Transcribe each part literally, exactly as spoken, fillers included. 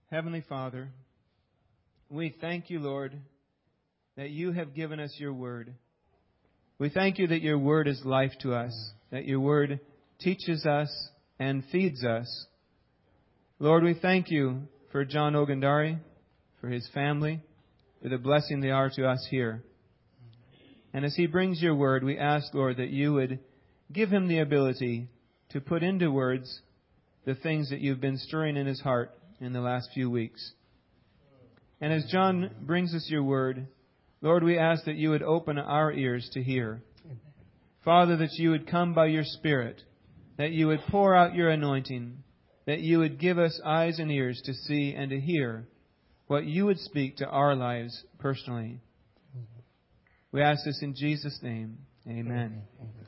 Heavenly Father, we thank you, Lord, that you have given us your word. We thank you that your word is life to us, that your word teaches us and feeds us. Lord, we thank you for John Ogundari, for his family, for the blessing they are to us here. And as he brings your word, we ask, Lord, that you would give him the ability to put into words the things that you've been stirring in his heart in the last few weeks. And as John brings us your word, Lord, we ask that you would open our ears to hear. Father, that you would come by your Spirit, that you would pour out your anointing, that you would give us eyes and ears to see and to hear what you would speak to our lives personally. We ask this in Jesus' name. Amen.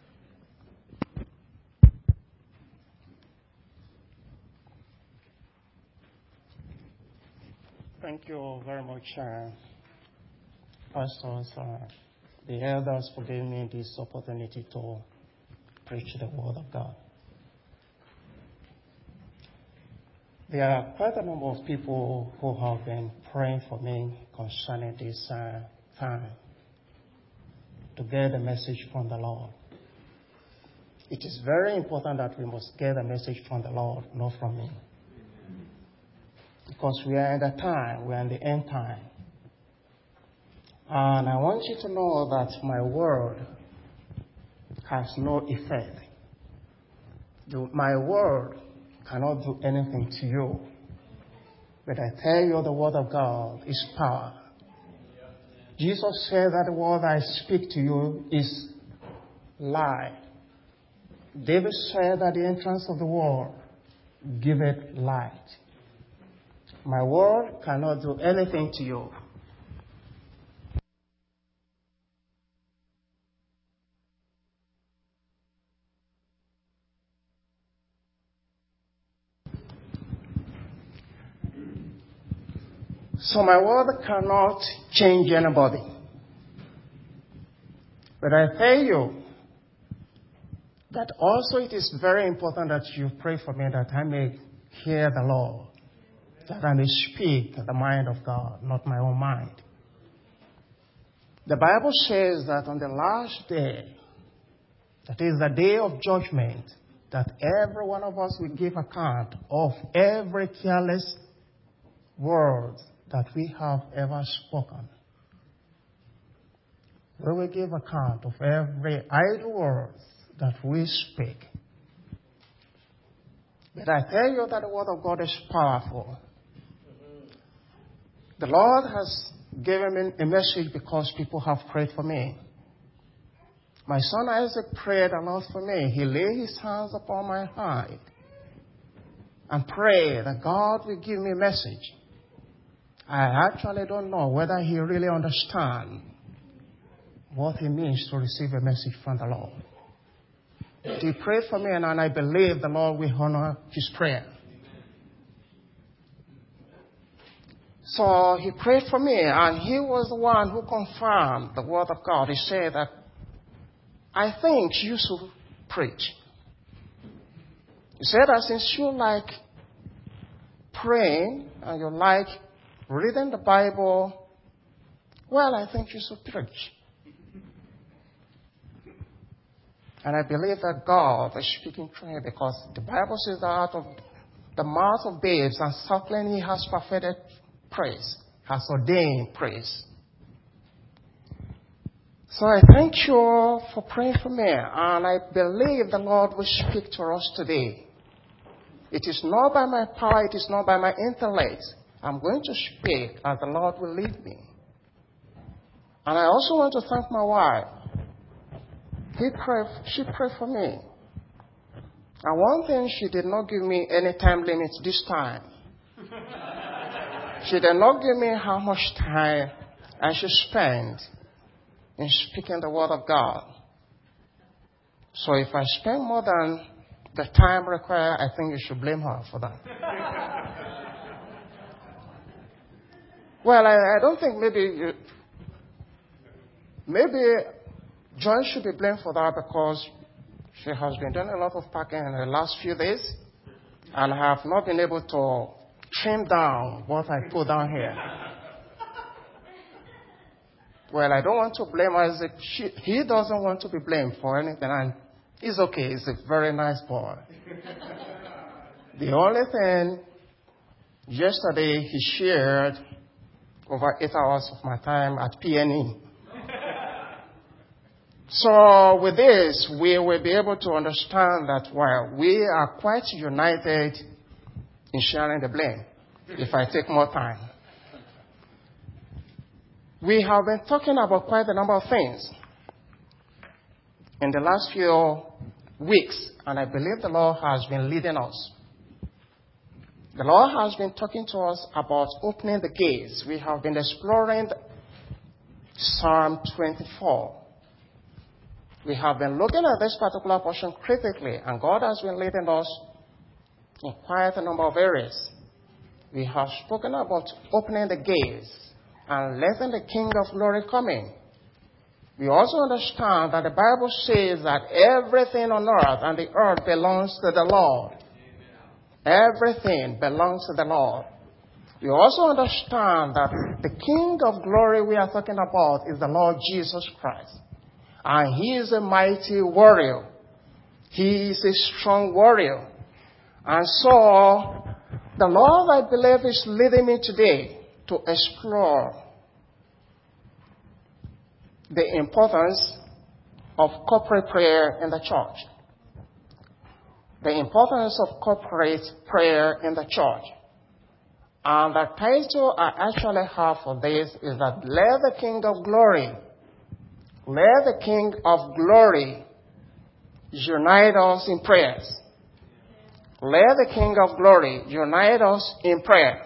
Thank you very much, uh, pastors, uh, the elders, for giving me this opportunity to preach the Word of God. There are quite a number of people who have been praying for me concerning this uh, time to get a message from the Lord. It is very important that we must get a message from the Lord, not from me. Because we are in the time, we are in the end time. And I want you to know that my word has no effect. My word cannot do anything to you. But I tell you, the word of God is power. Jesus said that the word I speak to you is life. David said at the entrance of the world, give it light. My word cannot do anything to you. So my word cannot change anybody. But I tell you that also it is very important that you pray for me that I may hear the Lord, that I may speak the mind of God, not my own mind. The Bible says that on the last day, that is the day of judgment, that every one of us will give account of every careless word that we have ever spoken. We will give account of every idle word that we speak. But I tell you that the word of God is powerful. The Lord has given me a message because people have prayed for me. My son Isaac prayed a lot for me. He laid his hands upon my heart and prayed that God will give me a message. I actually don't know whether he really understands what it means to receive a message from the Lord. He prayed for me, and I believe the Lord will honor his prayer. So he prayed for me, and he was the one who confirmed the word of God. He said that, I think you should preach. He said that since you like praying and you like reading the Bible, well, I think you should preach. And I believe that God is speaking through him, because the Bible says that out of the mouth of babes and suckling he has perfected praise, has ordained praise. So I thank you all for praying for me, and I believe the Lord will speak to us today. It is not by my power, it is not by my intellect. I'm going to speak as the Lord will lead me. And I also want to thank my wife. He prayed, she prayed for me. And one thing, she did not give me any time limit this time. She did not give me how much time I should spend in speaking the word of God. So if I spend more than the time required, I think you should blame her for that. Well, I, I don't think maybe you, maybe Joy should be blamed for that, because she has been doing a lot of packing in the last few days and have not been able to trim down what I put down here. Well, I don't want to blame Isaac. He doesn't want to be blamed for anything, and he's okay. He's a very nice boy. The only thing, yesterday he shared over eight hours of my time at P N E. So with this, we will be able to understand that while we are quite united in sharing the blame, if I take more time. We have been talking about quite a number of things in the last few weeks, and I believe the Lord has been leading us. The Lord has been talking to us about opening the gates. We have been exploring Psalm twenty-four. We have been looking at this particular portion critically, and God has been leading us in quite a number of areas. We have spoken about opening the gates and letting the King of Glory come in. We also understand that the Bible says that everything on earth and the earth belongs to the Lord. Everything belongs to the Lord. We also understand that the King of Glory we are talking about is the Lord Jesus Christ. And he is a mighty warrior. He is a strong warrior. And so, the Lord, I believe, is leading me today to explore the importance of corporate prayer in the church. The importance of corporate prayer in the church. And the title I actually have for this is that let the King of Glory, let the King of Glory unite us in prayers. Let the King of Glory unite us in prayer.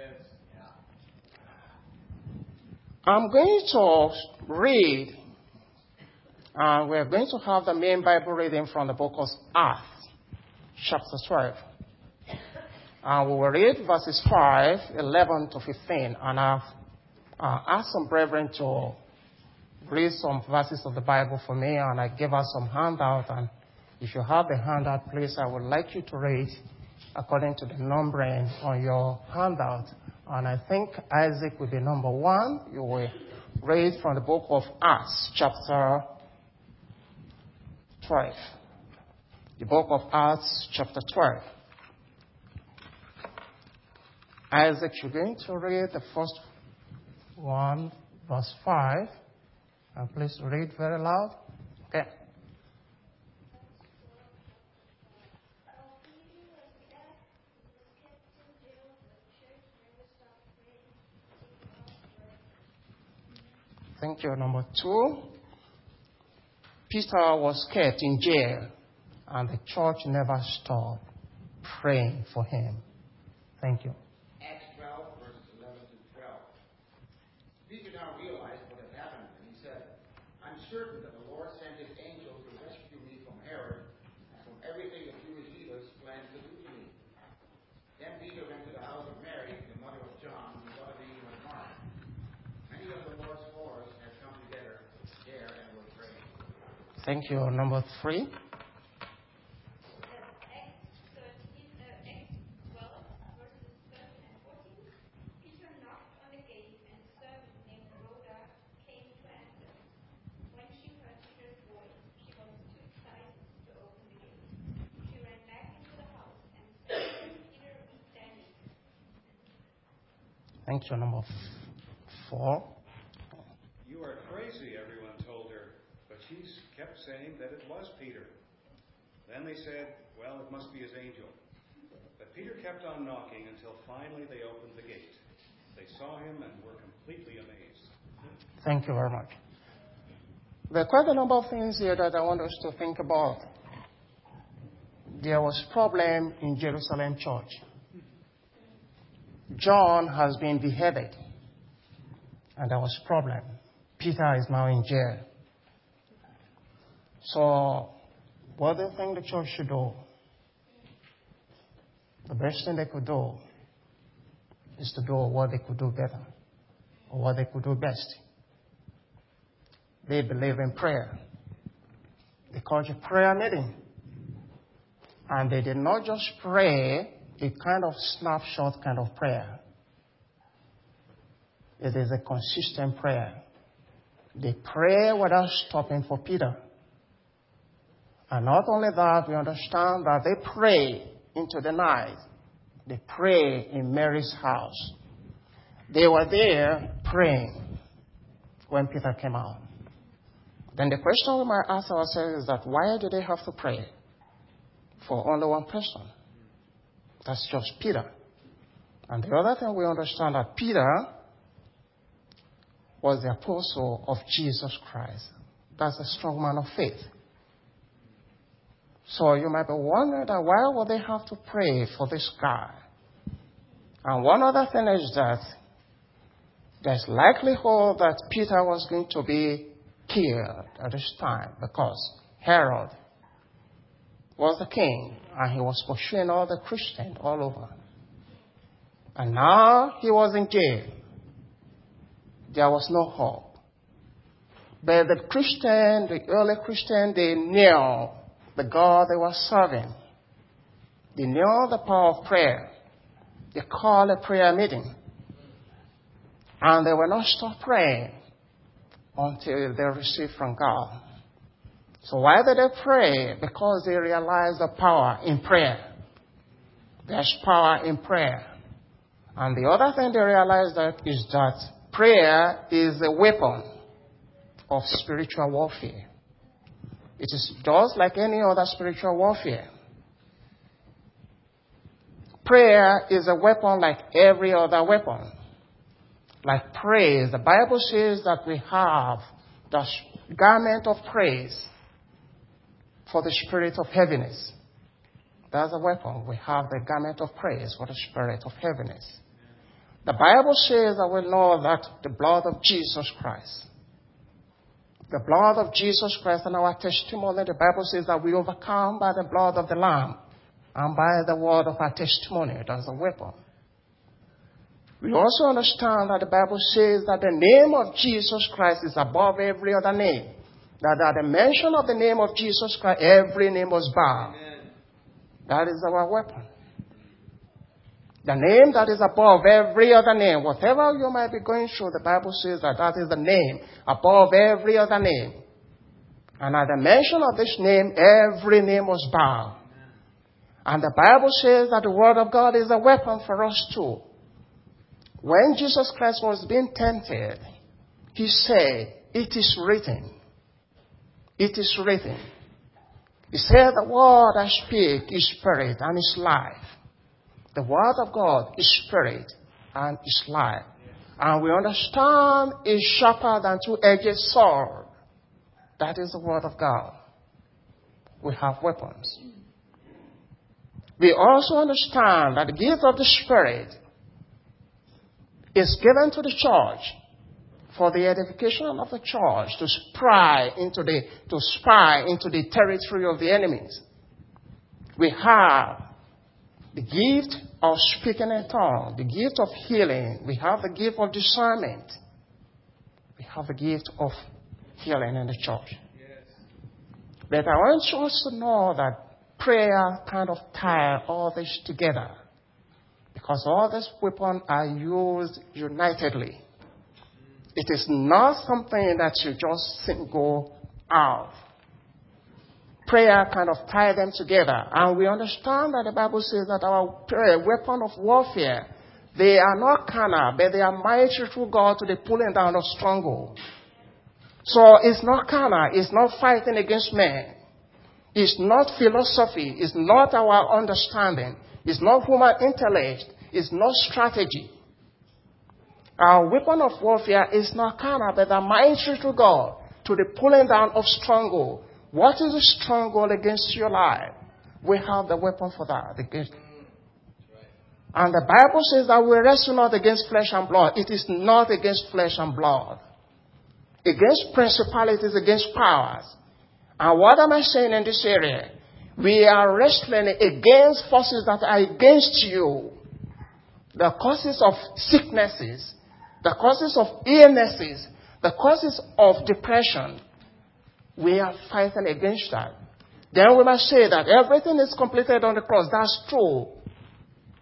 I'm going to read, and we're going to have the main Bible reading from the book of Acts, chapter twelve. And we will read verses five, eleven to fifteen, and I've uh, asked some brethren to read some verses of the Bible for me, and I gave us some handout. And if you have the handout, please, I would like you to read according to the numbering on your handout. And I think Isaac will be number one. You will read from the book of Acts, chapter twelve. The book of Acts, chapter twelve. Isaac, you're going to read the first one, verse five. And please read very loud. Okay. Thank you. Number two, Peter was kept in jail, and the church never stopped praying for him. Thank you. Acts twelve, verses eleven to twelve. Peter now realized what had happened, and he said, I'm certain that the Lord sent his angel to rescue me from Herod and from everything the Jewish leaders planned to do to me. Then Peter went to the house of Mary, the mother of John, whose other name was Mark. Many of the Lord's followers had come together there and were praying. Thank you. Number three. Thank you. Number four. You are crazy, everyone told her, but she kept saying that it was Peter. Then they said, well, it must be his angel. But Peter kept on knocking until finally they opened the gate. They saw him and were completely amazed. Thank you very much. There are quite a number of things here that I want us to think about. There was problem in Jerusalem church. John has been beheaded, and there was problem. Peter is now in jail. So, what do you think the church should do? The best thing they could do is to do what they could do better, or what they could do best. They believe in prayer. They called a prayer meeting. And they did not just pray a kind of snapshot kind of prayer. It is a consistent prayer. They pray without stopping for Peter. And not only that, we understand that they pray into the night. They pray in Mary's house. They were there praying when Peter came out. Then the question we might ask ourselves is that why do they have to pray for only one person? That's just Peter. And the other thing we understand that Peter was the apostle of Jesus Christ. That's a strong man of faith. So you might be wondering that why would they have to pray for this guy? And one other thing is that there's likelihood that Peter was going to be killed at this time because Herod was the king and he was pursuing all the Christians all over. And now he was in jail. There was no hope. But the Christian, the early Christian, they knew the God they were serving. They knew the power of prayer. They called a prayer meeting. And they will not stop praying until they receive from God. So why did they pray? Because they realized the power in prayer. There's power in prayer. And the other thing they realized that is that prayer is a weapon of spiritual warfare. It is just like any other spiritual warfare. Prayer is a weapon like every other weapon. Like praise, the Bible says that we have the garment of praise for the spirit of heaviness. That's a weapon. We have the garment of praise for the spirit of heaviness. The Bible says that we know that the blood of Jesus Christ, the blood of Jesus Christ and our testimony, the Bible says that we overcome by the blood of the Lamb and by the word of our testimony. That's a weapon. We also understand that the Bible says that the name of Jesus Christ is above every other name. That at the mention of the name of Jesus Christ, every name must bow. Amen. That is our weapon. The name that is above every other name. Whatever you might be going through, the Bible says that that is the name above every other name. And at the mention of this name, every name must bow. And the Bible says that the Word of God is a weapon for us too. When Jesus Christ was being tempted, he said, "It is written." It is written. He said, "The word I speak is spirit and is life." The word of God is spirit and is life. And we understand is sharper than two-edged sword. That is the word of God. We have weapons. We also understand that the gift of the Spirit is given to the church for the edification of the church to spy into the to spy into the territory of the enemies. We have the gift of speaking in tongues, the gift of healing. We have the gift of discernment. We have the gift of healing in the church. Yes. But I want us to know that prayer kind of ties all this together. Because all these weapons are used unitedly. It is not something that you just single out. Prayer kind of ties them together. And we understand that the Bible says that our prayer, weapon of warfare, they are not carnal, but they are mighty through God to the pulling down of strongholds. So it's not carnal. It's not fighting against men. It's not philosophy. It's not our understanding. It's not human intellect. It's not strategy. Our weapon of warfare is not carnal, but a mighty to God, to the pulling down of stronghold. What is a stronghold against your life? We have the weapon for that. Against. And the Bible says that we wrestle not against flesh and blood. It is not against flesh and blood. Against principalities, against powers. And what am I saying in this area? We are wrestling against forces that are against you. The causes of sicknesses, the causes of illnesses, the causes of depression. We are fighting against that. Then we must say that everything is completed on the cross. That's true.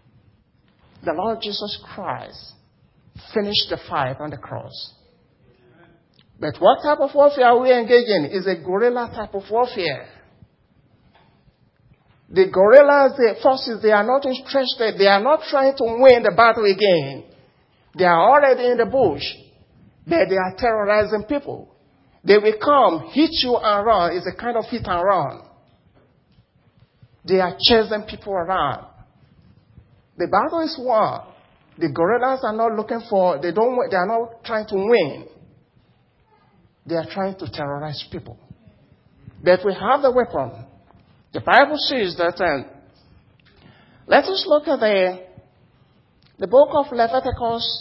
the Lord Jesus Christ finished the fight on the cross. But what type of warfare we engage in is a guerrilla type of warfare. The guerrillas, the forces, they are not interested. They are not trying to win the battle again. They are already in the bush, but they are terrorizing people. They will come, hit you and run. It's a kind of hit and run. They are chasing people around. The battle is won. The guerrillas are not looking for, they don't, they are not trying to win. They are trying to terrorize people. But we have the weapon. The Bible says that, um, let us look at the, the book of Leviticus,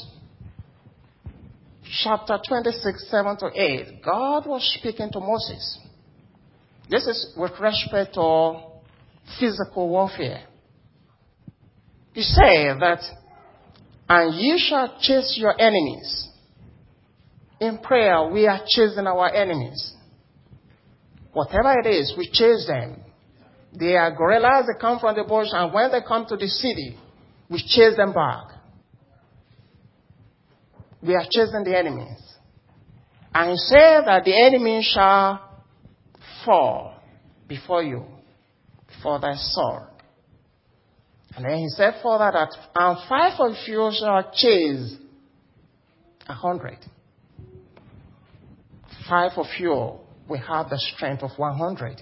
chapter twenty-six, seven to eight. God was speaking to Moses. This is with respect to physical warfare. He said that, and ye shall chase your enemies. In prayer, we are chasing our enemies. Whatever it is, we chase them. They are guerrillas, they come from the bush, and when they come to the city, we chase them back. We are chasing the enemies. And he said that the enemy shall fall before you, before thy sword. And then he said further that, and five of you shall chase a hundred. Five of you will have the strength of one hundred.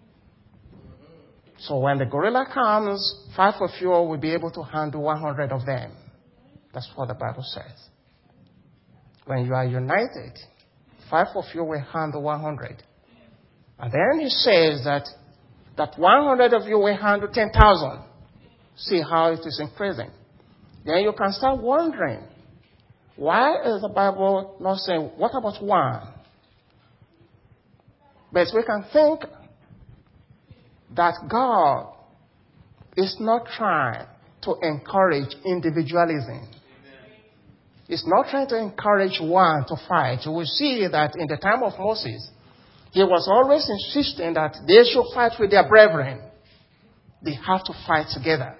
So when the gorilla comes, five of you will be able to handle one hundred of them. That's what the Bible says. When you are united, five of you will handle one hundred. And then he says that, that one hundred of you will handle ten thousand. See how it is increasing. Then you can start wondering, why is the Bible not saying, what about one? But we can think that God is not trying to encourage individualism. He's not trying to encourage one to fight. You will see that in the time of Moses, he was always insisting that they should fight with their brethren. They have to fight together.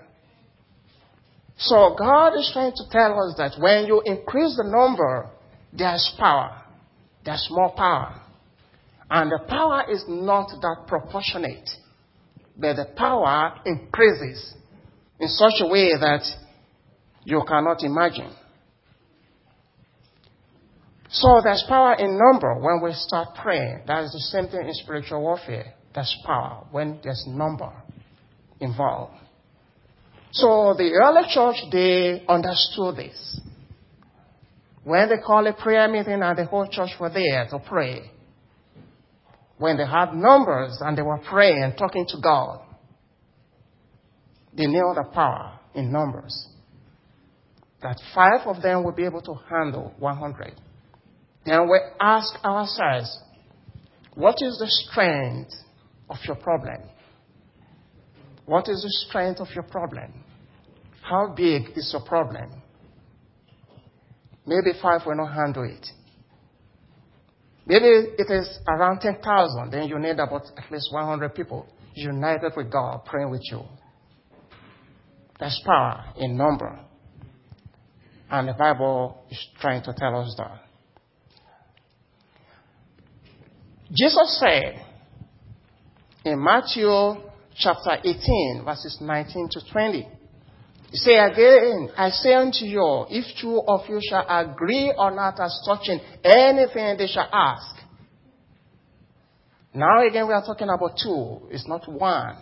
So God is trying to tell us that when you increase the number, there's power. There's more power. And the power is not that proportionate. But the power increases in such a way that you cannot imagine. So there's power in number when we start praying. That is the same thing in spiritual warfare. There's power when there's number involved. So the early church, they understood this. When they called a prayer meeting and the whole church were there to pray, when they had numbers and they were praying and talking to God, they knew the power in numbers. That five of them would be able to handle one hundred. Then we ask ourselves, what is the strength of your problem? What is the strength of your problem? How big is your problem? Maybe five will not handle it. Maybe it is around ten thousand. Then you need about at least one hundred people united with God, praying with you. There's power in number. And the Bible is trying to tell us that. Jesus said in Matthew chapter eighteen, verses nineteen to twenty, he said, again, I say unto you, if two of you shall agree on earth as touching anything they shall ask. Now again, we are talking about two. It's not one.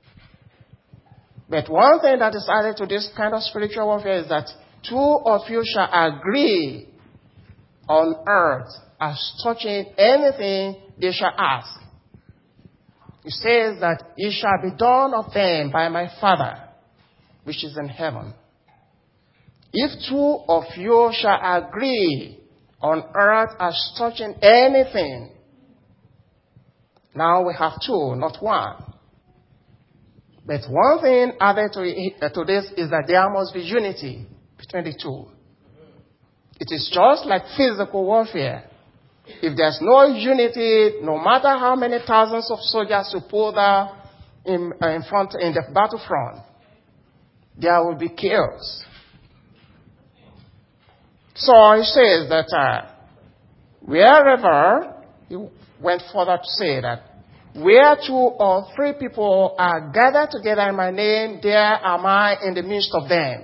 But one thing that is added to this kind of spiritual warfare is that two of you shall agree on earth as touching anything they shall ask. It says that it shall be done of them by my Father, which is in heaven. If two of you shall agree on earth as touching anything, now we have two, not one. But one thing added to, it, to this is that there must be unity between the two. It is just like physical warfare. If there's no unity, no matter how many thousands of soldiers you put there in, uh, in front in the battlefront, there will be chaos. So he says that uh, wherever, he went further to say that, where two or three people are gathered together in my name, there am I in the midst of them.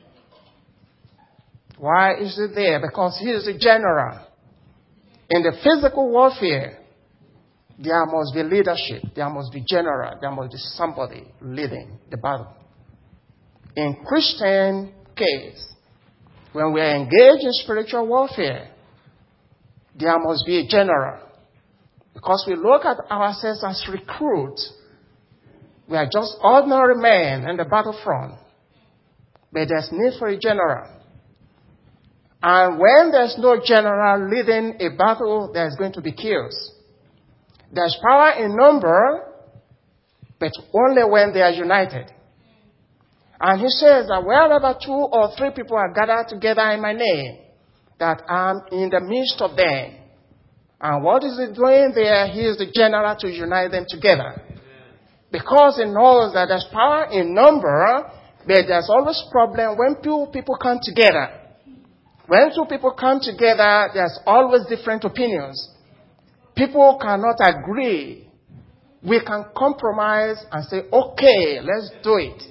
Why is it there? Because he is the general. In the physical warfare, there must be leadership. There must be general. There must be somebody leading the battle. In Christian case, when we are engaged in spiritual warfare, there must be a general. Because we look at ourselves as recruits. We are just ordinary men in the battlefront. But there's need for a general. And when there's no general leading a battle, there's going to be chaos. There's power in number, but only when they are united. And he says that wherever two or three people are gathered together in my name, that I'm in the midst of them. And what is he doing there? He is the general to unite them together. Because he knows that there's power in number, but there's always problem when two people come together. When two people come together, there's always different opinions. People cannot agree. We can compromise and say, okay, let's do it.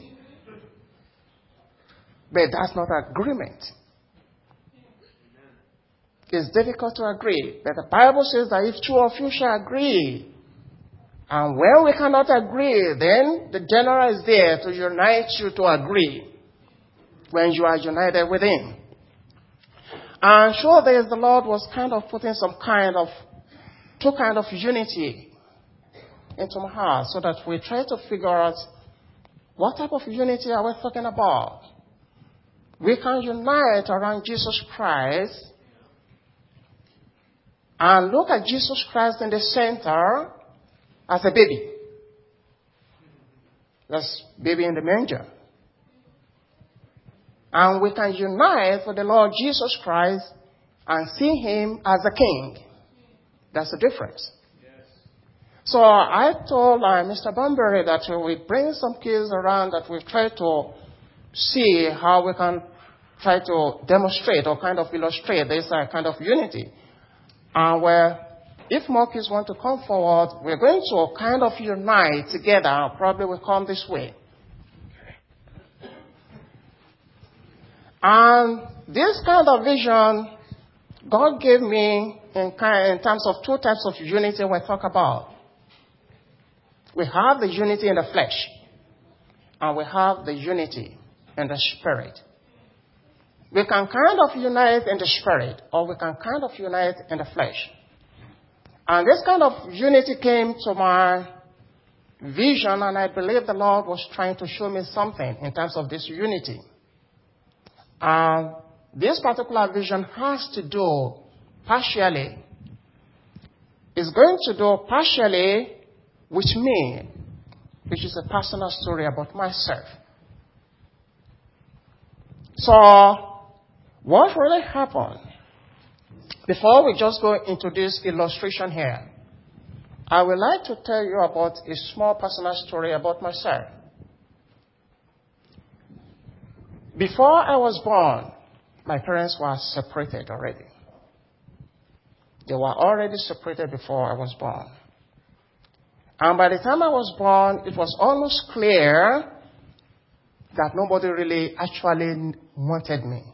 But that's not agreement. It's difficult to agree. But the Bible says that if two of you shall agree, and when we cannot agree, then the general is there to unite you to agree when you are united with him. And sure, there the Lord was kind of putting some kind of, two kind of unity into my heart so that we try to figure out what type of unity are we talking about. We can unite around Jesus Christ and look at Jesus Christ in the center as a baby. That's baby in the manger. And we can unite with the Lord Jesus Christ and see him as a king. That's the difference. Yes. So I told uh, Mister Bunbury that we bring some kids around that we try to see how we can try to demonstrate or kind of illustrate this uh, kind of unity. And where if more kids want to come forward, we're going to kind of unite together. Probably will come this way. And this kind of vision, God gave me in, kind, in terms of two types of unity we talk about. We have the unity in the flesh, and we have the unity in the spirit. We can kind of unite in the spirit, or we can kind of unite in the flesh. And this kind of unity came to my vision, and I believe the Lord was trying to show me something in terms of this unity. And this particular vision has to do partially, is going to do partially with me, which is a personal story about myself. So, what really happened? Before we just go into this illustration here, I would like to tell you about a small personal story about myself. Before I was born, my parents were separated already. They were already separated before I was born. And by the time I was born, it was almost clear that nobody really actually wanted me.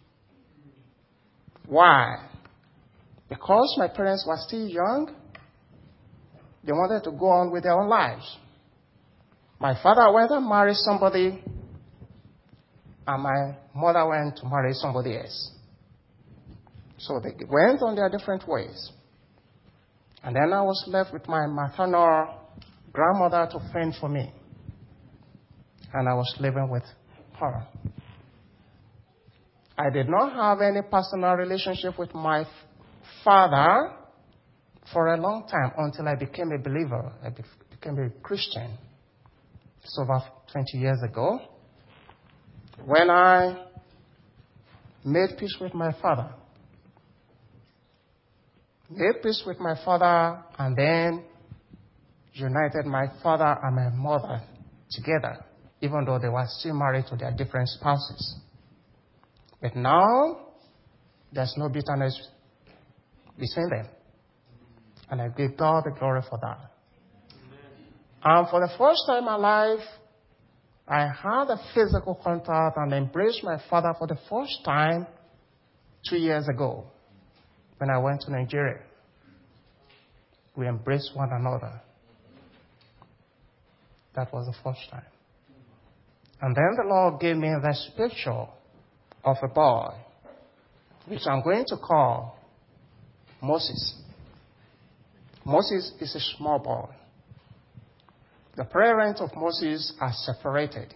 Why? Because my parents were still young. They wanted to go on with their own lives. My father went and married somebody, and my mother went to marry somebody else. So they went on their different ways. And then I was left with my maternal grandmother to fend for me. And I was living with her. I did not have any personal relationship with my father for a long time until I became a believer. I became a Christian. It's over twenty years ago. When I made peace with my father. Made peace with my father and then united my father and my mother together, even though they were still married to their different spouses. But now, There's no bitterness between them. And I give God the glory for that. And for the first time in my life, I had a physical contact and embraced my father for the first time two years ago when I went to Nigeria. We embraced one another. That was the first time. And then the Lord gave me this picture of a boy, which I'm going to call Moses. Moses is a small boy. The parents of Moses are separated.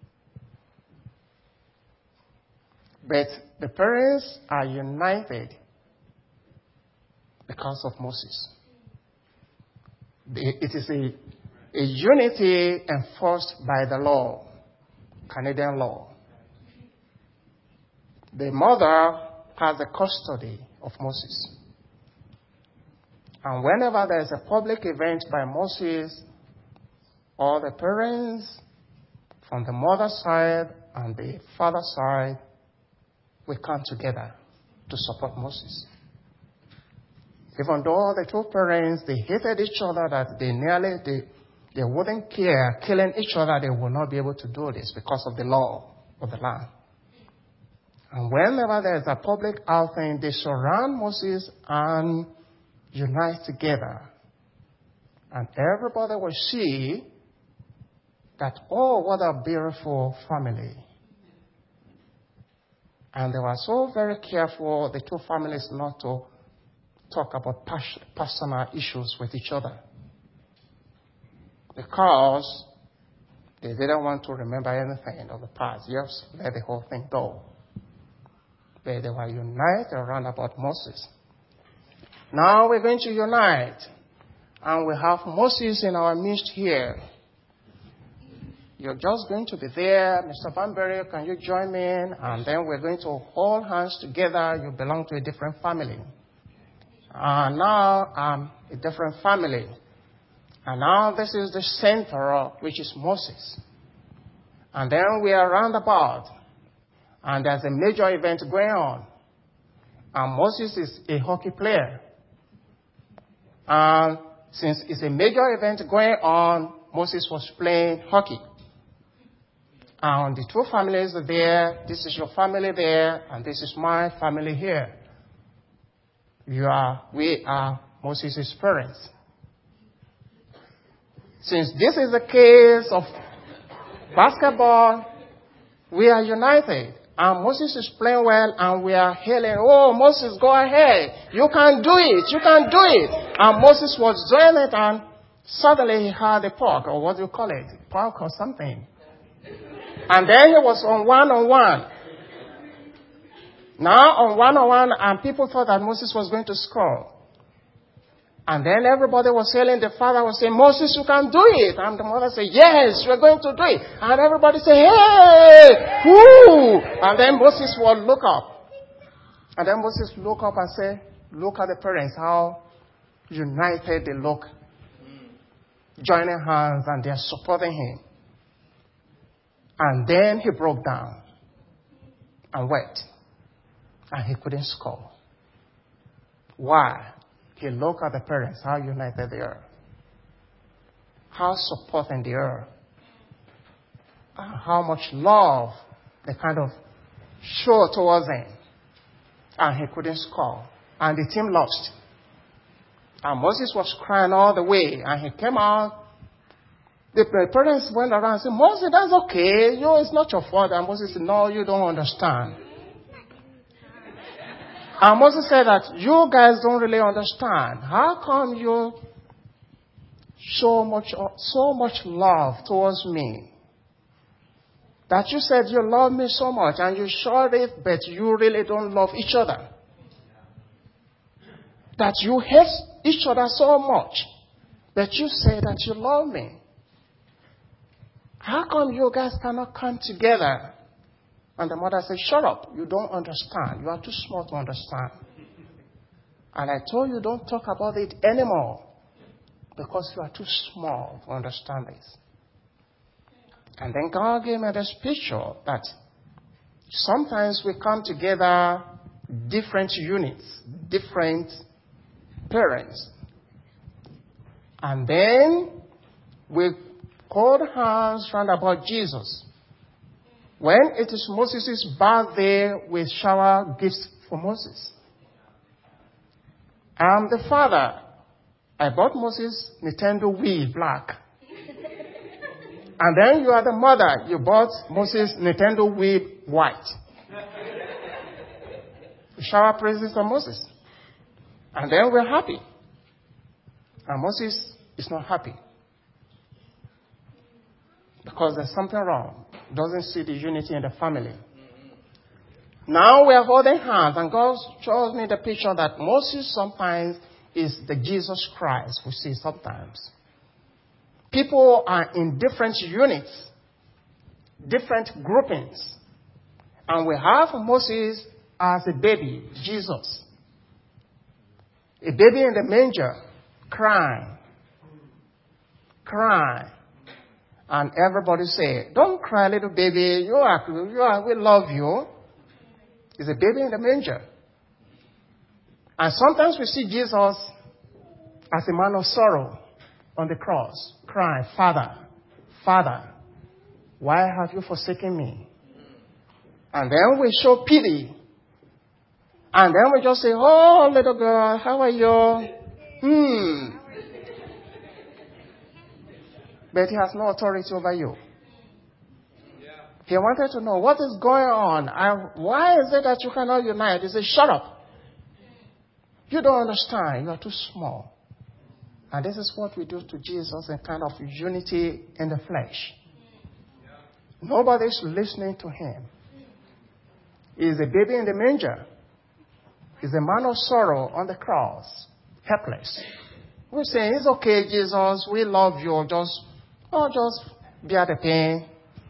But the parents are united because of Moses. It is a, a unity enforced by the law, Canadian law. The mother has the custody of Moses. And whenever there is a public event by Moses, all the parents from the mother's side and the father's side will come together to support Moses. Even though the two parents, they hated each other, that they nearly, they, they wouldn't care, killing each other, they would not be able to do this because of the law of the land. And whenever there is a public outing, they surround Moses and unite together. And everybody will see that, oh, what a beautiful family. And they were so very careful, the two families, not to talk about personal issues with each other. Because they didn't want to remember anything of the past. Just let the whole thing go. But they were united around about Moses. Now we're going to unite. And we have Moses in our midst here. You're just going to be there. Mister Banbury, can you join me? And then we're going to hold hands together. You belong to a different family. And now I'm a different family. And now this is the center, which is Moses. And then we are round about. And there's a major event going on. And Moses is a hockey player. And since it's a major event going on, Moses was playing hockey. And the two families are there. This is your family there, and this is my family here. You are, we are Moses' parents. Since this is a case of basketball, we are united. And Moses is playing well, and we are hailing, oh, Moses, go ahead. You can do it. You can do it. And Moses was doing it, and suddenly he had a puck, or what do you call it? Puck or something. And then he was on one-on-one. Now on one-on-one, and people thought that Moses was going to score. And then everybody was saying, the father was saying, Moses, you can do it. And the mother said, yes, we're going to do it. And everybody said, hey, whoo. And then Moses will look up. And then Moses look up and say, look at the parents, how united they look. Joining hands, and they're supporting him. And then he broke down and wept. And he couldn't score. Why? He looked at the parents, how united they are. How supporting they are. And how much love they kind of show towards him. And he couldn't score. And the team lost. And Moses was crying all the way. And he came out. The parents went around and said, Moses, that's okay. You, it's not your fault. And Moses said, no, you don't understand. And Moses said that you guys don't really understand. How come you show much, so much love towards me? That you said you love me so much and you show it, but you really don't love each other. That you hate each other so much, but you say that you love me. How come you guys cannot come together? And the mother said, shut up. You don't understand. You are too small to understand. And I told you, don't talk about it anymore. Because you are too small to understand this. And then God gave me this picture that sometimes we come together different units, different parents. And then we hold hands round about Jesus. When it is Moses' birthday, we shower gifts for Moses. I'm the father. I bought Moses Nintendo Wii Black. And then you are the mother. You bought Moses Nintendo Wii White. We shower praises for Moses. And then we're happy. And Moses is not happy. Because there's something wrong. Doesn't see the unity in the family. Now we are holding hands, and God shows me the picture that Moses sometimes is the Jesus Christ we see sometimes. People are in different units, different groupings. And we have Moses as a baby, Jesus. A baby in the manger, crying, crying. And everybody say, don't cry, little baby. You are, you are, we love you. It's a baby in the manger. And sometimes we see Jesus as a man of sorrow on the cross, crying, Father, Father, why have you forsaken me? And then we show pity. And then we just say, oh, little girl, how are you? Hmm. But he has no authority over you. He wanted to know what is going on. I, why is it that you cannot unite? He said, shut up. You don't understand. You are too small. And this is what we do to Jesus in kind of unity in the flesh. Nobody's listening to him. He's a baby in the manger. He's a man of sorrow on the cross, helpless. We're saying, it's okay, Jesus, we love you. Just, oh, just bear the pain.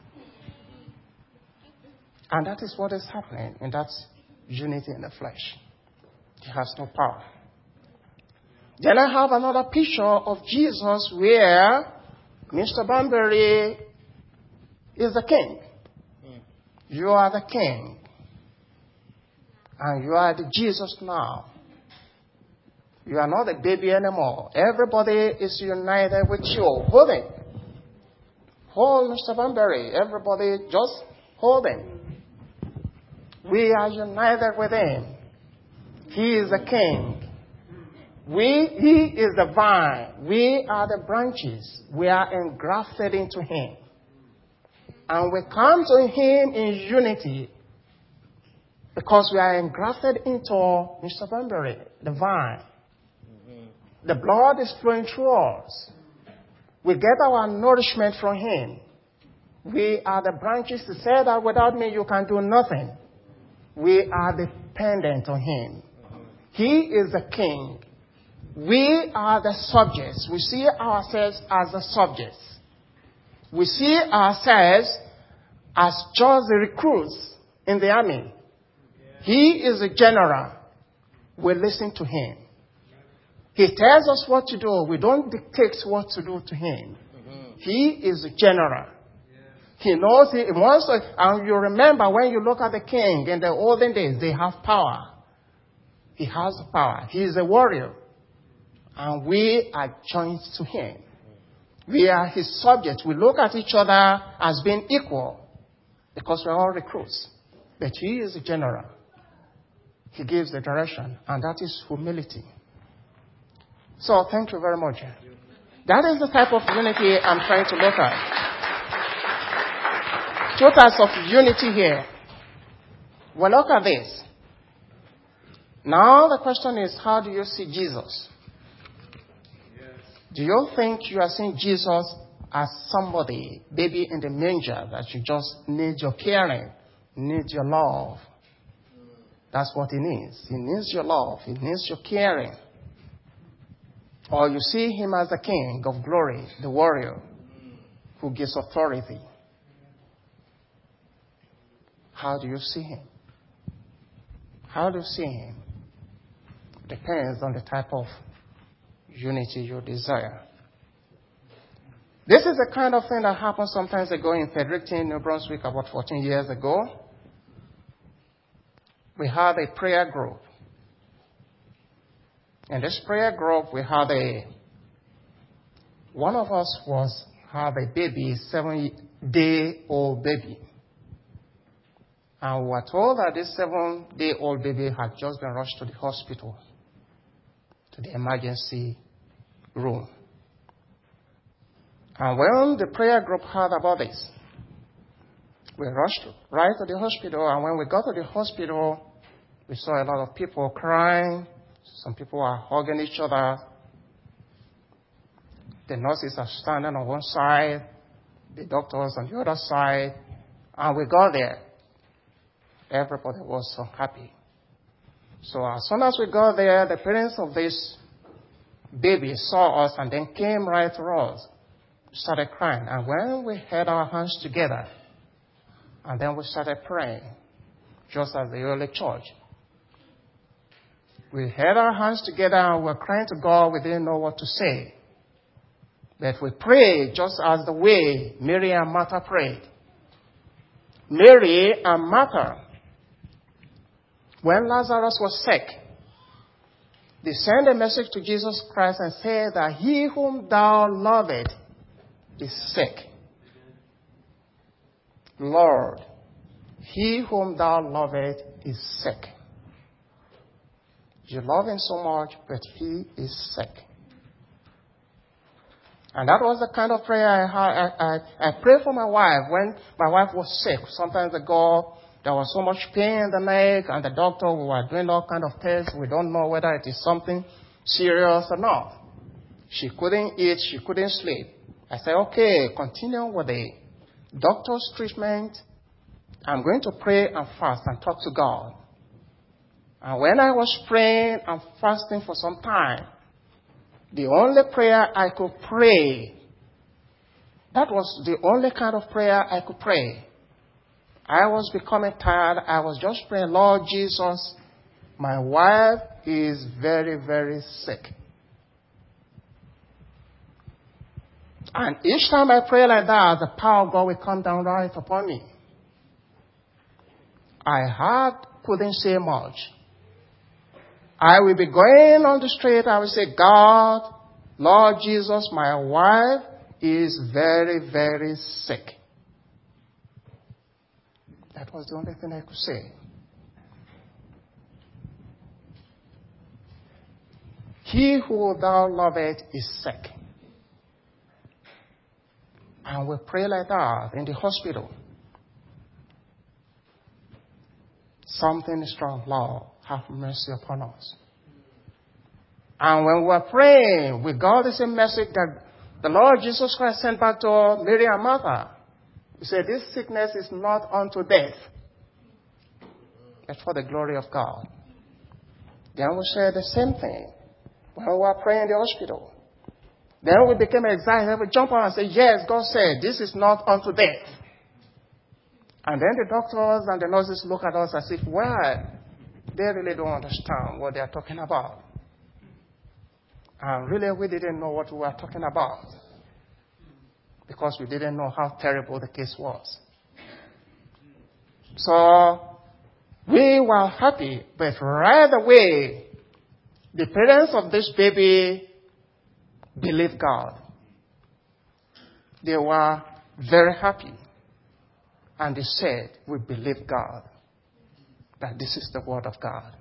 And that is what is happening in that unity in the flesh. He has no power. Then I have another picture of Jesus where Mister Banbury is the king. You are the king. And you are the Jesus now. You are not a baby anymore. Everybody is united with you. Hold him. Hold Mister Banbury. Everybody just hold him. We are united with him. He is the king. We, he is the vine. We are the branches. We are engrafted into him. And we come to him in unity because we are engrafted into Mister Banbury, the vine. Mm-hmm. The blood is flowing through us. We get our nourishment from him. We are the branches to say that without me you can do nothing. We are dependent on him. He is the king. We are the subjects. We see ourselves as the subjects. We see ourselves as just the recruits in the army. He is a general. We listen to him. He tells us what to do. We don't dictate what to do to him. He is a general. He knows he wants to, and you remember when you look at the king in the olden days, they have power. He has power. He is a warrior. And we are joined to him. We are his subjects. We look at each other as being equal because we're all recruits. But he is a general. He gives the direction, and that is humility. So thank you very much. That is the type of unity I'm trying to look at. Two types of unity here. Well, look at this. Now the question is, how do you see Jesus? Yes. Do you think you are seeing Jesus as somebody, baby in the manger, that you just need your caring, need your love? That's what he needs. He needs your love. He needs your caring. Or you see him as the king of glory, the warrior who gives authority. How do you see him? How do you see him? Depends on the type of unity you desire. This is the kind of thing that happened sometimes ago in Fredericton, New Brunswick, about fourteen years ago. we had a prayer group. In this prayer group, we had a, one of us was, had a baby, seven-day-old baby. And we were told that this seven-day-old baby had just been rushed to the hospital, to the emergency room. And when the prayer group heard about this, we rushed right to the hospital. And when we got to the hospital, we saw a lot of people crying. Some people were hugging each other. The nurses are standing on one side, the doctors on the other side. And we got there. Everybody was so happy. So as soon as we got there, the parents of this baby saw us and then came right to us, started crying. And when we had our hands together, and then we started praying, just as the early church. We had our hands together and we were crying to God. We didn't know what to say. But we prayed just as the way Mary and Martha prayed. Mary and Martha, when Lazarus was sick, they sent a message to Jesus Christ and said that he whom thou lovest is sick. Lord, he whom thou lovest is sick. You love him so much, but he is sick. And that was the kind of prayer I had. I, I, I prayed for my wife when my wife was sick. Sometimes ago, there was so much pain in the neck, and the doctor, we were doing all kind of tests. We don't know whether it is something serious or not. She couldn't eat, she couldn't sleep. I said, okay, continue with the doctor's treatment. I'm going to pray and fast and talk to God. And when I was praying and fasting for some time, the only prayer I could pray, that was the only kind of prayer I could pray. I was becoming tired. I was just praying, Lord Jesus, my wife is very, very sick. And each time I pray like that, the power of God will come down right upon me. I had, couldn't say much. I will be going on the street. I will say, God, Lord Jesus, my wife is very, very sick. That was the only thing I could say. He who thou lovest is sick. And we pray like that in the hospital. Something is wrong, Lord. Have mercy upon us. And when we were praying, we got the same message that the Lord Jesus Christ sent back to Mary and Martha. He said, this sickness is not unto death, but for the glory of God. Then we said the same thing when we were praying in the hospital. Then we became excited. We jumped on and said, yes, God said, this is not unto death. And then the doctors and the nurses look at us as if, well, they really don't understand what they are talking about. And really, we didn't know what we were talking about because we didn't know how terrible the case was. So we were happy, but right away, the parents of this baby believed God. They were very happy. And they said, we believe God, that this is the word of God.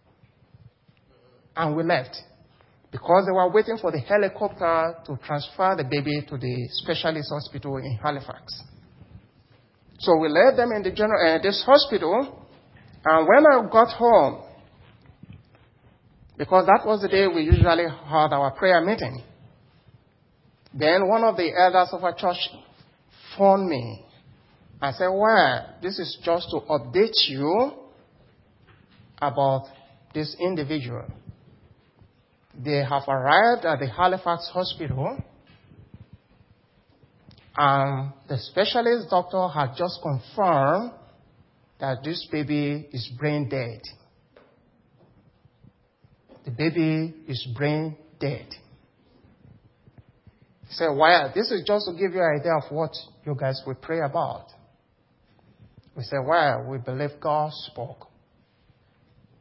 And we left because they were waiting for the helicopter to transfer the baby to the specialist hospital in Halifax. So we left them in the general, uh, this hospital. And when I got home, because that was the day we usually had our prayer meeting, then one of the elders of our church phoned me. I said, well, this is just to update you about this individual. They have arrived at the Halifax hospital, and the specialist doctor had just confirmed that this baby is brain dead. The baby is brain dead. He said, well, this is just to give you an idea of what you guys will pray about. We said, well, we believe God spoke.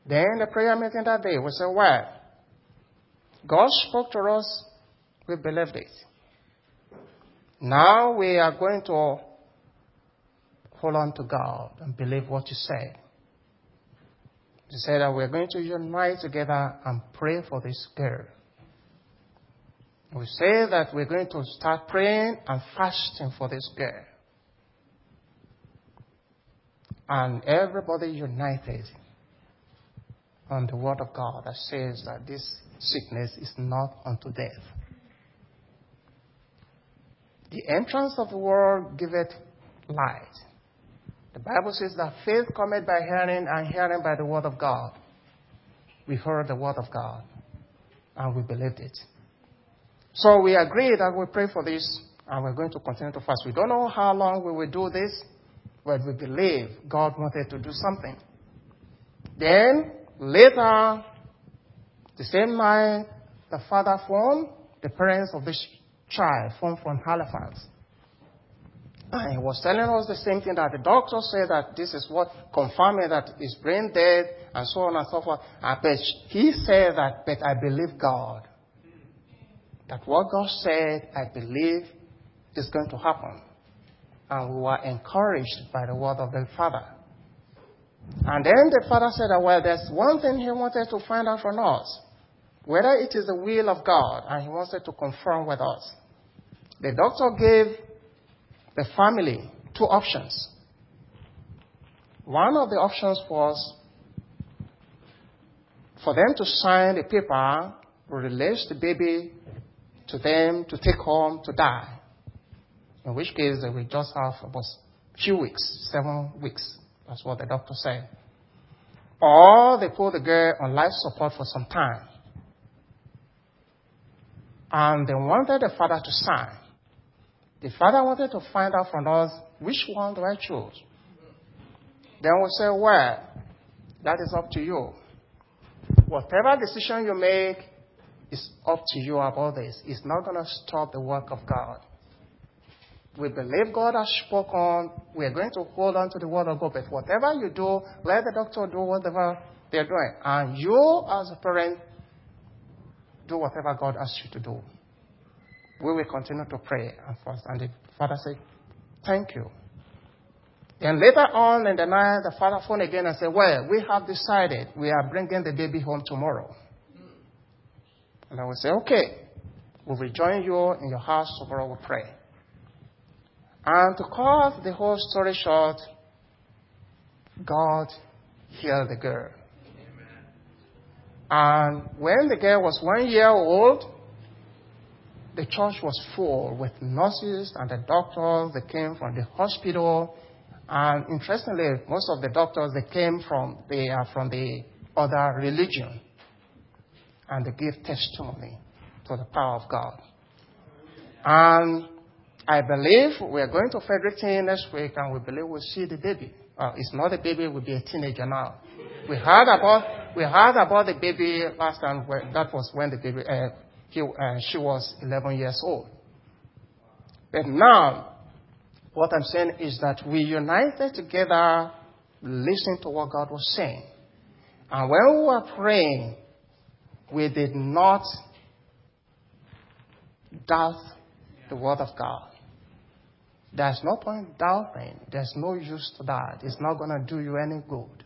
Then the prayer meeting that day, we said, well, God spoke to us. We believed it. Now we are going to hold on to God and believe what you said. You said that we're going to unite together and pray for this girl. We say that we're going to start praying and fasting for this girl. And everybody united on the word of God that says that this sickness is not unto death. The entrance of the word giveth light. The Bible says that faith cometh by hearing, and hearing by the word of God. We heard the word of God, and we believed it. So we agreed that we pray for this, and we're going to continue to fast. We don't know how long we will do this, but we believe God wanted to do something. Then, later, the same night, the father phoned, the parents of this child phoned from Halifax. And he was telling us the same thing, that the doctor said that this is what confirmed that he's brain dead and so on and so forth. And but he said that, but I believe God. That what God said, I believe is going to happen. And we were encouraged by the word of the father. And then the father said that, well, there's one thing he wanted to find out from us. Whether it is the will of God, and he wanted to confirm with us. The doctor gave the family two options. One of the options was for them to sign the paper, release the baby to them to take home to die. In which case they will just have about a few weeks, seven weeks. That's what the doctor said. Or they put the girl on life support for some time. And they wanted the father to sign. The father wanted to find out from us, which one do I choose? Then we say, well, that is up to you. Whatever decision you make is up to you about this. It's not going to stop the work of God. We believe God has spoken. We are going to hold on to the word of God. But whatever you do, let the doctor do whatever they're doing. And you, as a parent, do whatever God asks you to do. We will continue to pray and fast. And the father said, thank you. Then later on in the night, the father phoned again and said, well, we have decided we are bringing the baby home tomorrow. And I will say, okay, we will join you in your house tomorrow, we'll pray. And to cut the whole story short, God healed the girl. And when the girl was one year old, the church was full with nurses and the doctors that came from the hospital. And interestingly, most of the doctors, they came from the, uh, from the other religion. And they gave testimony to the power of God. And I believe we are going to Fredericton next week, and we believe we'll see the baby. Uh, it's not a baby, it will be a teenager now. We heard about we heard about the baby last time. Where, that was when the baby uh, he, uh, she was eleven years old. But now, what I'm saying is that we united together, listening to what God was saying, and when we were praying, we did not doubt the word of God. There's no point doubting. There's no use to that. It's not going to do you any good.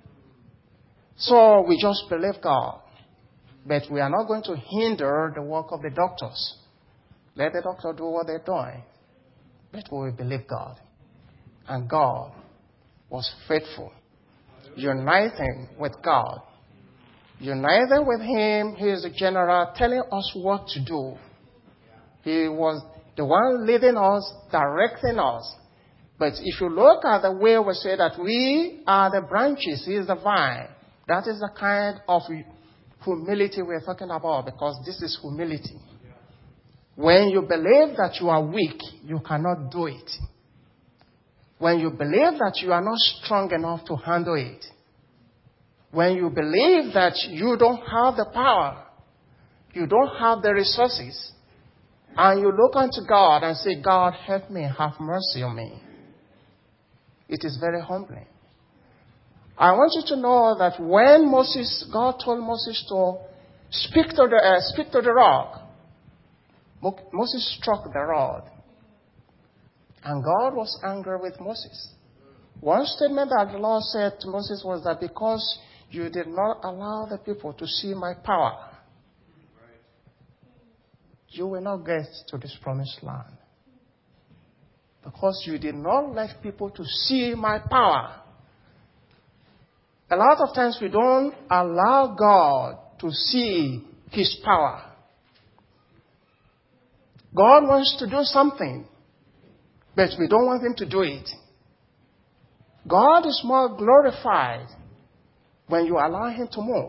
So we just believe God. But we are not going to hinder the work of the doctors. Let the doctor do what they're doing. But we will believe God. And God was faithful. Uniting with God. United with Him, He is the general telling us what to do. He was the one leading us, directing us. But if you look at the way we say that we are the branches, He is the vine, that is the kind of humility we're talking about, because this is humility. When you believe that you are weak, you cannot do it. When you believe that you are not strong enough to handle it. When you believe that you don't have the power, you don't have the resources, and you look unto God and say, God, help me, have mercy on me. It is very humbling. I want you to know that when Moses, God told Moses to speak to the, uh, speak to the rock, Mo- Moses struck the rod. And God was angry with Moses. One statement that the Lord said to Moses was that because you did not allow the people to see my power, you will not get to this promised land. Because you did not let people to see my power. A lot of times we don't allow God to see his power. God wants to do something, but we don't want him to do it. God is more glorified when you allow him to move.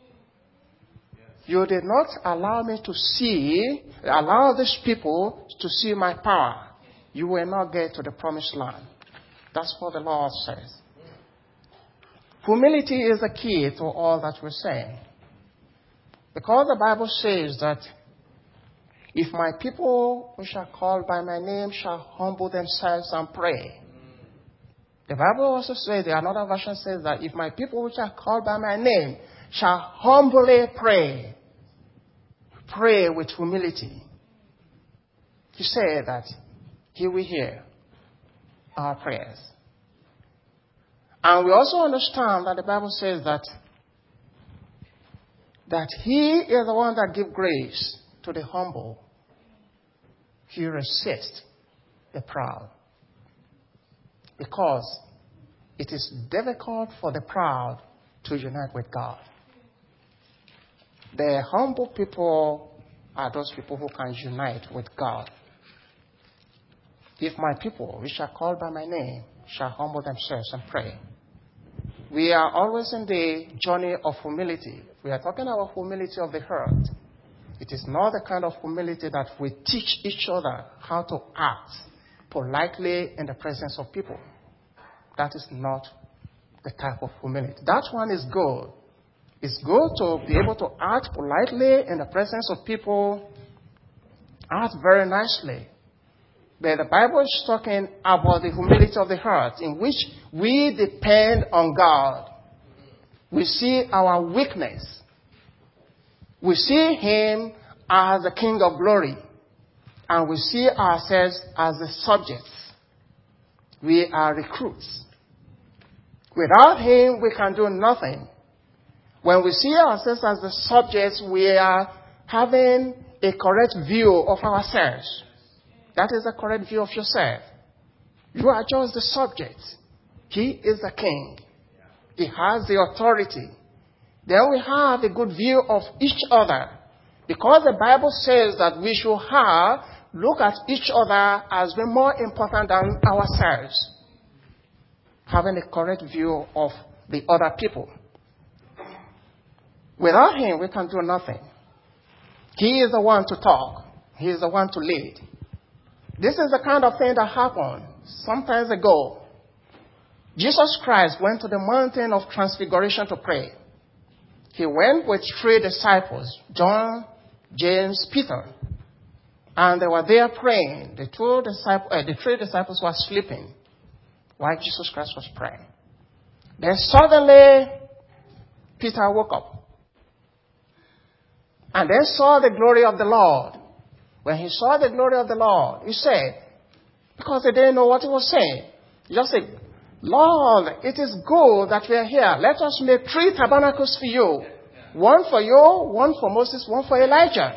You did not allow me to see, allow these people to see my power. You will not get to the promised land. That's what the Lord says. Humility is the key to all that we're saying. Because the Bible says that if my people which are called by my name shall humble themselves and pray. The Bible also says, the another version says that if my people which are called by my name shall humbly pray, pray with humility. He said that he will hear our prayers. And we also understand that the Bible says that, that he is the one that gives grace to the humble. He resists the proud. Because it is difficult for the proud to unite with God. The humble people are those people who can unite with God. If my people, which are called by my name, shall humble themselves and pray. We are always in the journey of humility. We are talking about humility of the heart. It is not the kind of humility that we teach each other how to act politely in the presence of people. That is not the type of humility. That one is good. It's good to be able to act politely in the presence of people, act very nicely. But the Bible is talking about the humility of the heart, in which we depend on God. We see our weakness. We see him as the King of glory. And we see ourselves as the subjects. We are recruits. Without him, we can do nothing. When we see ourselves as the subjects, we are having a correct view of ourselves. That is a correct view of yourself. You are just the subject. He is the king. He has the authority. Then we have a good view of each other. Because the Bible says that we should have, look at each other as being more important than ourselves. Having a correct view of the other people. Without him, we can do nothing. He is the one to talk. He is the one to lead. This is the kind of thing that happened some time ago. Jesus Christ went to the mountain of transfiguration to pray. He went with three disciples, John, James, Peter. And they were there praying. The, two disciples, uh, the three disciples were sleeping while Jesus Christ was praying. Then suddenly, Peter woke up. And then saw the glory of the Lord. When he saw the glory of the Lord, he said, because they didn't know what he was saying, he just said, Lord, it is good that we are here. Let us make three tabernacles for you. One for you, one for Moses, one for Elijah.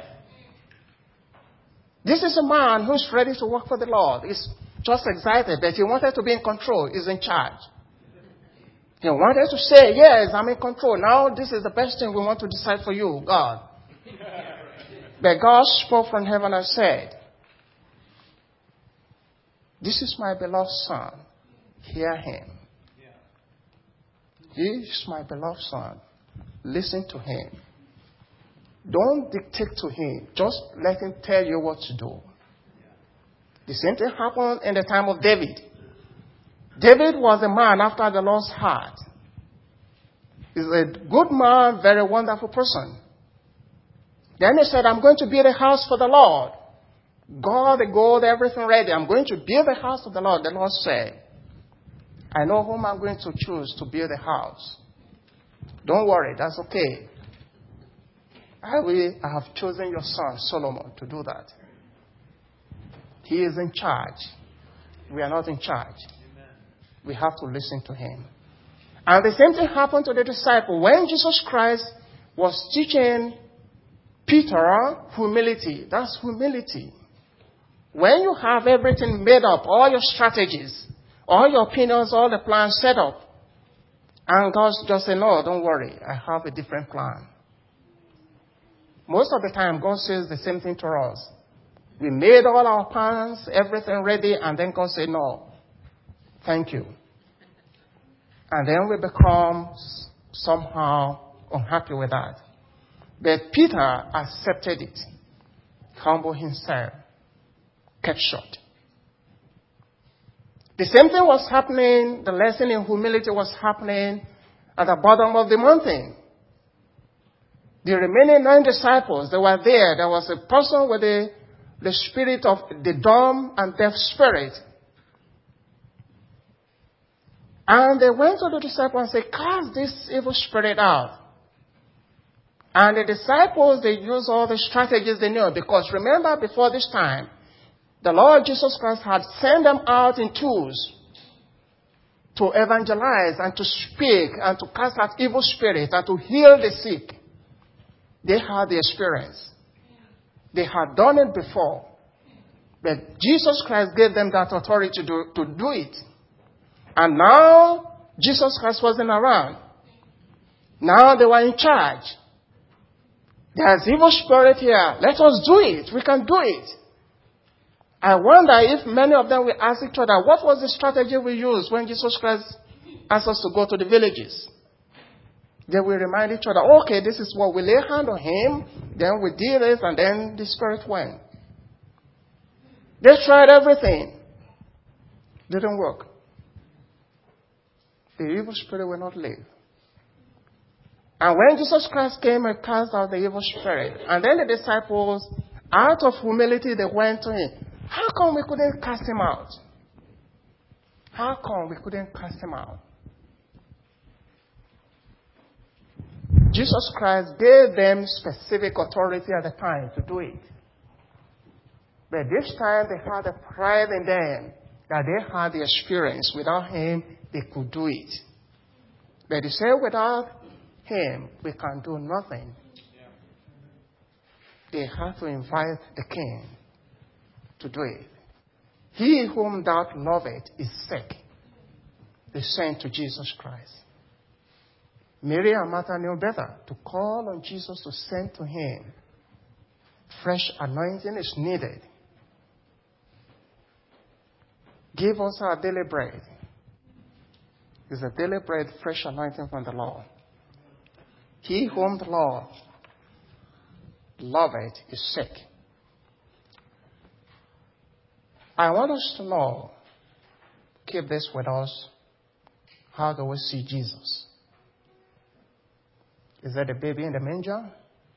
This is a man who's ready to work for the Lord. He's just excited that he wanted to be in control. He's in charge. He wanted to say, yes, I'm in control. Now this is the best thing we want to decide for you, God. But God spoke from heaven and said, this is my beloved son. Hear him. He is my beloved son. Listen to him. Don't dictate to him. Just let him tell you what to do. The same thing happened in the time of David. David was a man after the Lord's heart. He's a good man, very wonderful person. Then he said, I'm going to build a house for the Lord. God, the gold, everything ready. I'm going to build a house for the Lord. The Lord said, I know whom I'm going to choose to build a house. Don't worry, that's okay. I will I have chosen your son, Solomon, to do that. He is in charge. We are not in charge. Amen. We have to listen to him. And the same thing happened to the disciple. When Jesus Christ was teaching Peter humility, that's humility. When you have everything made up, all your strategies, all your opinions, all the plans set up, and God just say, no, don't worry, I have a different plan. Most of the time, God says the same thing to us. We made all our plans, everything ready, and then God said, no, thank you. And then we become somehow unhappy with that. But Peter accepted it, humbled himself, kept short. The same thing was happening, the lesson in humility was happening at the bottom of the mountain. The remaining nine disciples, they were there. There was a person with the, the spirit of the dumb and deaf spirit. And they went to the disciples and said, cast this evil spirit out. And the disciples, they used all the strategies they knew. Because remember, before this time, the Lord Jesus Christ had sent them out in twos to evangelize and to speak and to cast out evil spirits and to heal the sick. They had the experience. They had done it before. But Jesus Christ gave them that authority to do, to do it. And now, Jesus Christ wasn't around. Now they were in charge. There's evil spirit here. Let us do it. We can do it. I wonder if many of them will ask each other, what was the strategy we used when Jesus Christ asked us to go to the villages? They will remind each other, okay, this is what we lay hand on him, then we did it, and then the spirit went. They tried everything. Didn't work. The evil spirit will not leave. And when Jesus Christ came and cast out the evil spirit, and then the disciples, out of humility, they went to him. How come we couldn't cast him out? How come we couldn't cast him out? Jesus Christ gave them specific authority at the time to do it. But this time they had a pride in them that they had the experience. Without him, they could do it. But they said, without him, we can do nothing. They had to invite the king to do it. He whom thou lovest is sick. They sent to Jesus Christ. Mary and Martha knew better to call on Jesus to send to him. Fresh anointing is needed. Give us our daily bread. It's a daily bread, fresh anointing from the Lord. He whom the Lord loveth is sick. I want us to know, keep this with us, how do we see Jesus? Is it a baby in the manger?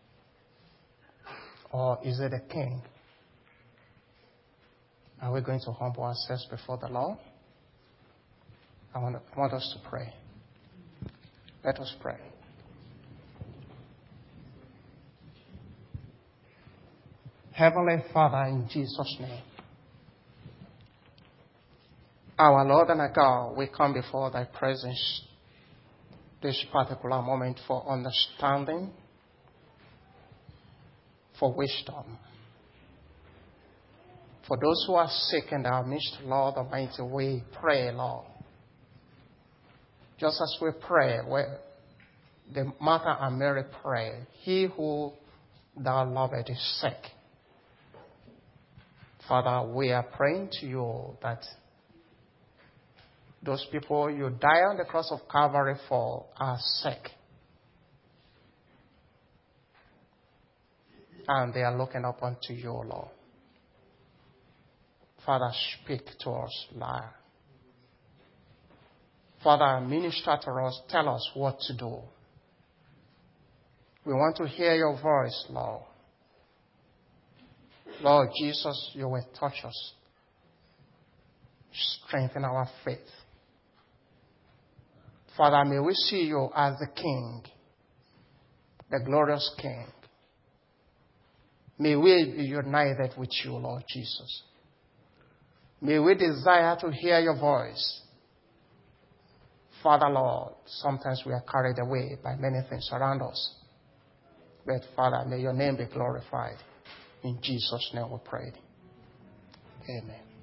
Or is it a king? Are we going to humble ourselves before the Lord? I want, I want us to pray. Let us pray. Heavenly Father, in Jesus' name, our Lord and our God, we come before thy presence this particular moment for understanding, for wisdom. For those who are sick in our midst, Lord Almighty, we pray, Lord. Just as we pray, where the Martha and Mary pray, he who thou lovest is sick. Father, we are praying to you that those people you died on the cross of Calvary for are sick. And they are looking up unto you, Lord. Father, speak to us, Lord. Father, minister to us. Tell us what to do. We want to hear your voice, Lord. Lord Jesus, you will touch us. Strengthen our faith. Father, may we see you as the King, the glorious King. May we be united with you, Lord Jesus. May we desire to hear your voice. Father, Lord, sometimes we are carried away by many things around us. But Father, may your name be glorified. In Jesus' name we pray. Amen.